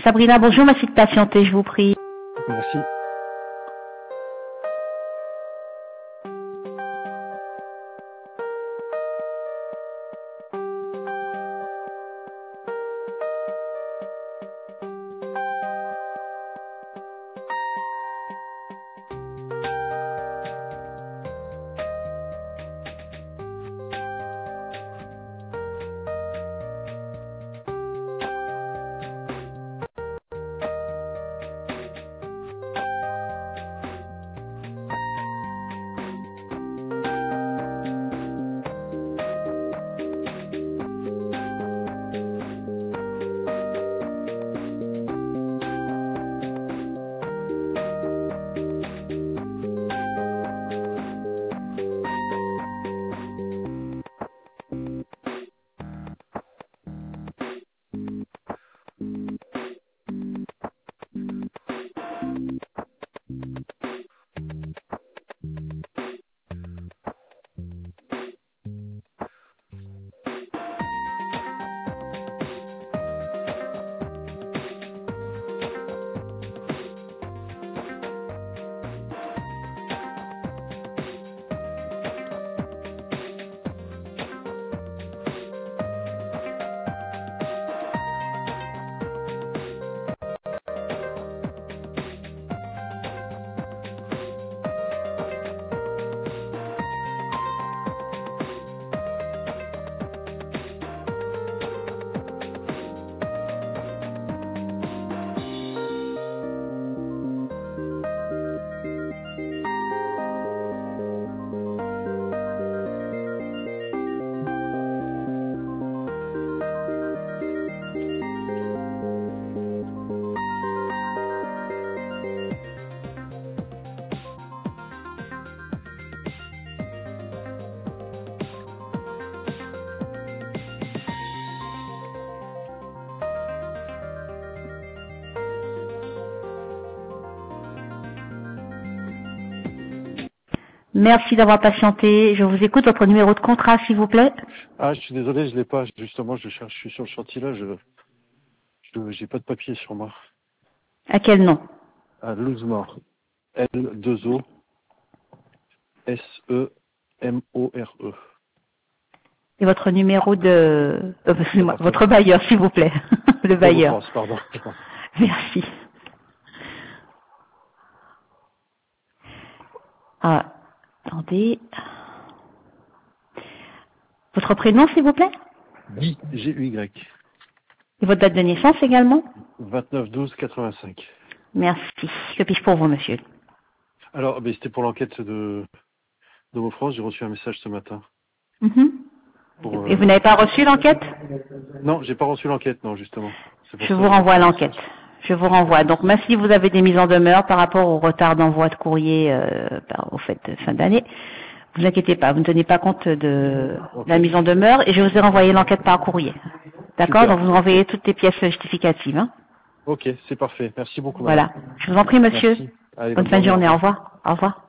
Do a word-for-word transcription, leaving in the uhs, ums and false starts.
Sabrina, bonjour, merci de patienter, je vous prie. Merci. Merci d'avoir patienté. Je vous écoute, votre numéro de contrat, s'il vous plaît. Ah, je suis désolé, je l'ai pas. Justement, je cherche, je suis sur le chantier là, je, je j'ai pas de papier sur moi. À quel nom? À Louzemore. L deux O S E M O R E. Et votre numéro de... Euh, excusez-moi, votre bailleur, s'il vous plaît. Le bailleur. France, pardon. Merci. Ah, attendez. Votre prénom, s'il vous plaît? Guy, G U Y. Et votre date de naissance également? vingt-neuf douze quatre-vingt-cinq. Merci. Que puis-je pour vous, monsieur? Alors, ben, c'était pour l'enquête de, de Homo France. J'ai reçu un message ce matin. Mm-hmm. Pour, euh... Et vous n'avez pas reçu l'enquête? Non, j'ai pas reçu l'enquête, non, justement. Je vous renvoie l'enquête. Je vous renvoie. Donc, même si vous avez des mises en demeure par rapport au retard d'envoi de courrier euh, au fait de fin d'année, vous inquiétez pas, vous ne tenez pas compte de okay. la mise en demeure et je vous ai renvoyé l'enquête par courrier. D'accord? Donc, vous renvoyez toutes les pièces justificatives. Hein. Ok, c'est parfait. Merci beaucoup, madame. Voilà. Je vous en prie, monsieur. Allez, bonne, bonne fin de journée. Au revoir. Au revoir.